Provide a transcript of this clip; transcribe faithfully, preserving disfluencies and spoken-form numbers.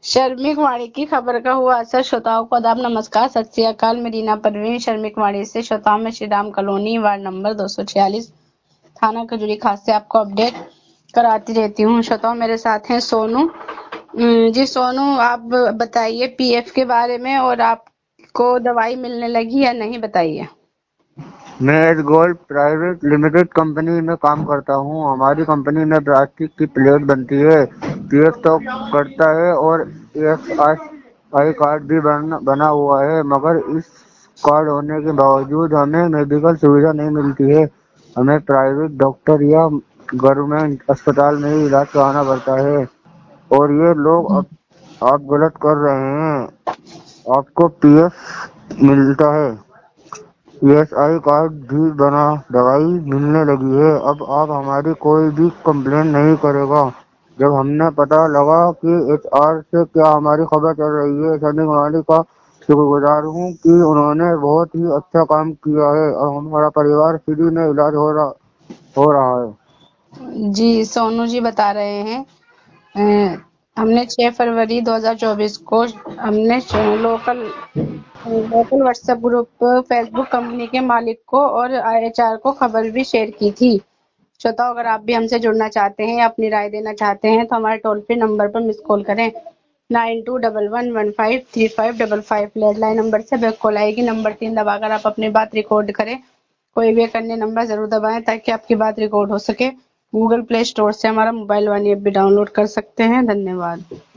श्रमिक वाणी की खबर का हुआ असर। श्रोताओं को आदाब, नमस्कार, सत श्री अकाल। मैं रीना परवीन श्रमिक वाणी से श्रोताओं में Shri Ram colony ward number दो सौ छियालीस थाना खजूरी खास से आपको अपडेट कराती रहती हूँ। श्रोताओं मेरे साथ हैं सोनू जी। सोनू, आप बताइए पीएफ के बारे में, और आपको दवाई मिलने लगी या नहीं, बताइए। मैं S gold private limited company में काम करता हूँ। हमारी कंपनी में प्लास्टिक की प्लेट बनती है, पीएफ तो करता है और एस आई कार्ड भी बन, बना हुआ है, मगर इस कार्ड होने के बावजूद हमें मेडिकल सुविधा नहीं मिलती है। हमें प्राइवेट डॉक्टर या गवर्नमेंट अस्पताल में ही इलाज कराना पड़ता है और ये लोग अब आप गलत कर रहे हैं। आपको पीएफ मिलता है, ईएसआई कार्ड भी बना, दवाई मिलने लगी है। अब आप हमारी कोई भी कंप्लेन नहीं करेगा। जब हमने पता लगा कि एचआर से क्या हमारी खबर चल रही है, सनी वाली का शुक्रगुजार हूँ कि उन्होंने बहुत ही अच्छा काम किया है और हमारा परिवार फ्री में इलाज हो रहा हो रहा है। जी, सोनू जी बता रहे हैं अ, हमने छह फरवरी दो हज़ार चौबीस को हमने local local WhatsApp group Facebook company के मालिक को और एचआर को खबर भी शेयर की थी। श्रोताओं, अगर आप भी हमसे जुड़ना चाहते हैं या अपनी राय देना चाहते हैं तो हमारे टोल फ्री नंबर पर मिस कॉल करें nine two one one one five three five five five. Landline number से बैक कॉल आएगी। नंबर तीन दबाकर आप अपनी बात रिकॉर्ड करें। कोई भी एक अन्य नंबर जरूर दबाएं ताकि आपकी बात रिकॉर्ड हो सके। गूगल प्ले स्टोर से हमारा मोबाइल वाणी ऐप भी डाउनलोड कर सकते हैं। धन्यवाद।